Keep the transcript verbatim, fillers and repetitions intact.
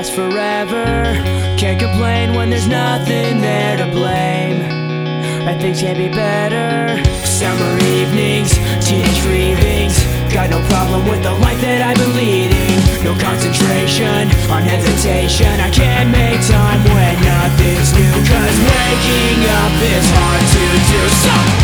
last forever. Can't complain when there's nothing there to blame, and things can be better. Summer evenings, teenage cravings. Got no problem with the life that I've been leading. No concentration on hesitation. I can't make time when nothing's new, 'cause waking up is hard to do. So